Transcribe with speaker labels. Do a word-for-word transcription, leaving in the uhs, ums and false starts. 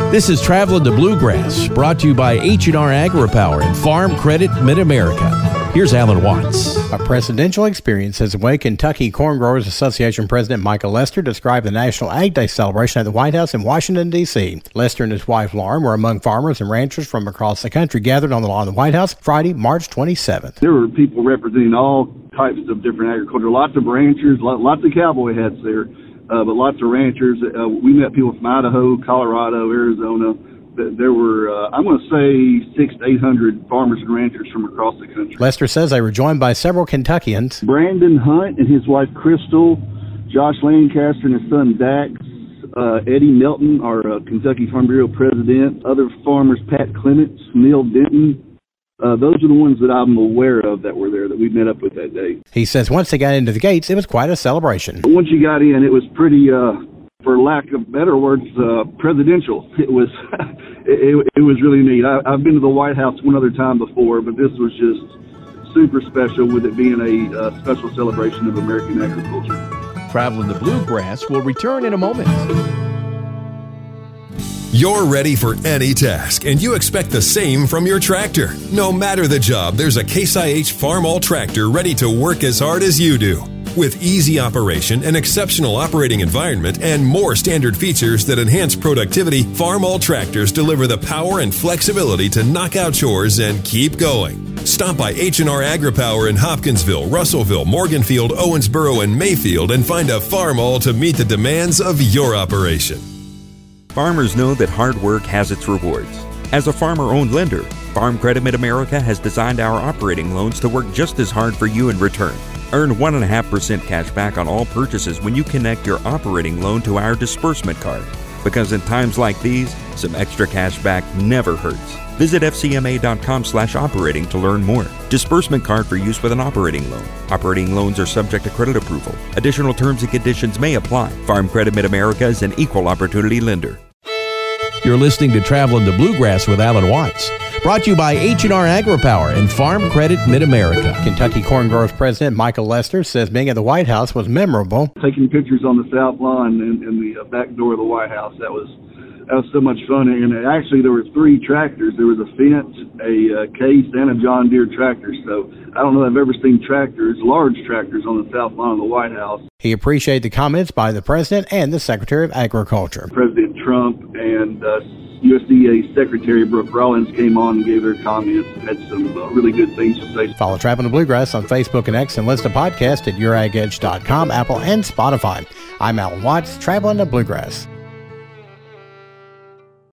Speaker 1: This is Traveling the Bluegrass, brought to you by H and R AgriPower and Farm Credit Mid-America. Here's Alan Watts.
Speaker 2: A presidential experience is the way Kentucky Corn Growers Association President Michael Lester described the National Ag Day celebration at the White House in Washington, D C Lester and his wife Lauren were among farmers and ranchers from across the country gathered on the lawn of the White House Friday, March twenty-seventh.
Speaker 3: There were people representing all types of different agriculture, lots of ranchers, lots of cowboy hats there, uh, but lots of ranchers. Uh, we met people from Idaho, Colorado, Arizona. There were, uh, I'm going to say, six to eight hundred farmers and ranchers from across the country.
Speaker 2: Lester says they were joined by several Kentuckians.
Speaker 3: Brandon Hunt and his wife Crystal, Josh Lancaster and his son Dax, uh, Eddie Melton, our uh, Kentucky Farm Bureau president, other farmers, Pat Clements, Neil Denton. Uh, those are the ones that I'm aware of that were there that we met up with that day.
Speaker 2: He says once they got into the gates, it was quite a celebration.
Speaker 3: Once you got in, it was pretty, uh, for lack of better words, uh, presidential. It was it, it was really neat. I, I've been to the White House one other time before, but this was just super special with it being a uh, special celebration of American agriculture.
Speaker 1: Traveling the Bluegrass will return in a moment.
Speaker 4: You're ready for any task, and you expect the same from your tractor. No matter the job, there's a Case I H Farmall tractor ready to work as hard as you do. With easy operation, an exceptional operating environment, and more standard features that enhance productivity, Farmall tractors deliver the power and flexibility to knock out chores and keep going. Stop by H and R AgriPower in Hopkinsville, Russellville, Morganfield, Owensboro, and Mayfield and find a Farmall to meet the demands of your operation.
Speaker 5: Farmers know that hard work has its rewards. As a farmer-owned lender, Farm Credit Mid-America has designed our operating loans to work just as hard for you in return. Earn one point five percent cash back on all purchases when you connect your operating loan to our disbursement card. Because in times like these, some extra cash back never hurts. Visit F C M A dot com slash operating to learn more. Disbursement card for use with an operating loan. Operating loans are subject to credit approval. Additional terms and conditions may apply. Farm Credit Mid-America is an equal opportunity lender.
Speaker 1: You're listening to Traveling the Bluegrass with Alan Watts. Brought to you by H and R AgriPower and Farm Credit Mid-America.
Speaker 2: Kentucky Corn Growers President Michael Lester says being at the White House was memorable.
Speaker 3: Taking pictures on the South Lawn and, and the back door of the White House, that was that was so much fun. And actually, there were three tractors. There was a Fendt, a uh, Case, and a John Deere tractor. So I don't know if I've ever seen tractors, large tractors, on the South Lawn of the White House.
Speaker 2: He appreciated the comments by the President and the Secretary of Agriculture.
Speaker 3: President Trump and uh, U S D A Secretary Brooke Rollins came on and gave their comments and had some uh, really good things to say.
Speaker 2: Follow Traveling the Bluegrass on Facebook and X and listen to podcasts at your ag edge dot com, Apple, and Spotify. I'm Alan Watts, Traveling the Bluegrass.